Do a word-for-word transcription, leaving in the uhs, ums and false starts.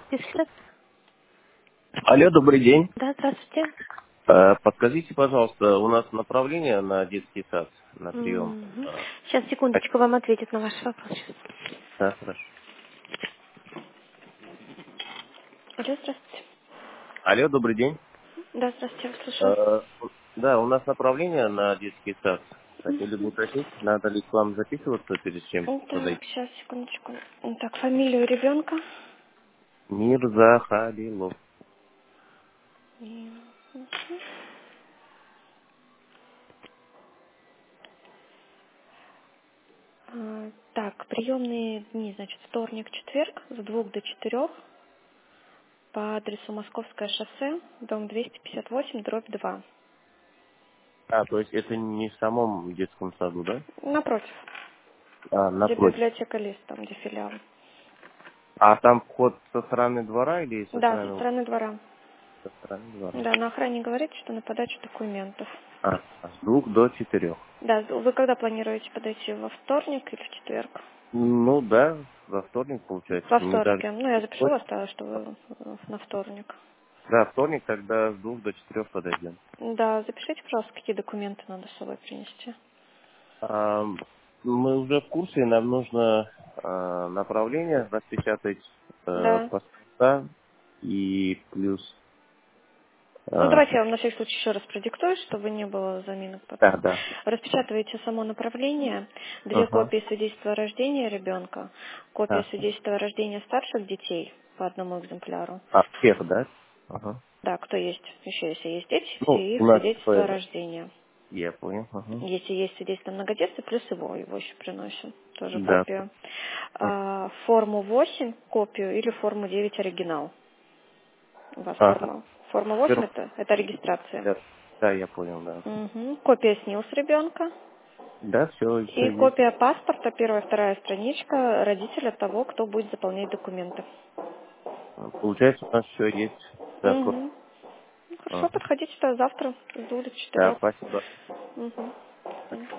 Пишет. Алло, добрый день. Да, здравствуйте. Э, Подскажите, пожалуйста, у нас направление на детский сад, на прием. Мгм. Э, Сейчас, секундочку, вам ответит на ваш вопрос. Сейчас. Да, хорошо. Алло, здравствуйте. Алло, добрый день. Да, здравствуйте, я вас слушаю. Э, Да, у нас направление на детский сад. Хотели бы уточнить, надо ли к вам записываться перед чем Так, подойти? сейчас, секундочку. Так, фамилию ребенка. Мирза Халилов. И- А, Так, приемные дни, значит, вторник, четверг с двух до четырех по адресу Московское шоссе, дом двести пятьдесят восемь, дробь два. А, то есть это не в самом детском саду, да? Напротив, А, где напротив. библиотека Лист, там, где филиал. А там вход со стороны двора или со Да, со стороны, стороны двора. со стороны двора? Да, на охране говорит, что на подачу документов. А, с двух до четырех. Да, вы когда планируете подойти? Во вторник или в четверг? Ну да, во вторник получается. Во Не так. вторник. Ну, я запишу вас, тогда, что вы э, на вторник. Да, вторник тогда с двух до четырех подойдем. Да, запишите, пожалуйста, какие документы надо с собой принести. А, мы уже в курсе, нам нужно а, направление распечатать, а, Да. паспорта и плюс... Ну, а, давайте я вам на всякий случай еще раз продиктую, чтобы не было заминок да, потом. да. Распечатываете само направление, две Ага. копии свидетельства о рождении ребенка, копия Да. свидетельства о рождении старших детей по одному экземпляру. А, всех, да? Ага. Да, кто есть, еще если есть дети, Ну, все их у нас свидетельства о э, рождении. я понял. Ага. Если есть свидетельство многодетства, плюс его, его еще приносим, тоже Да. копию. Ага. А, форму восемь копию или форму девять оригинал. У вас Ага. форма, форма восемь Первый- это, это регистрация. Да, да, я понял, да. Мгм. Копия СНИЛС ребенка Да, все, все и есть. копия паспорта, первая, вторая страничка родителя того, кто будет заполнять документы. Получается, у нас все есть. Да, ко- Мгм. Ну, хорошо, ага. подходите тогда завтра с двух до Да, четырех. спасибо. Мгм.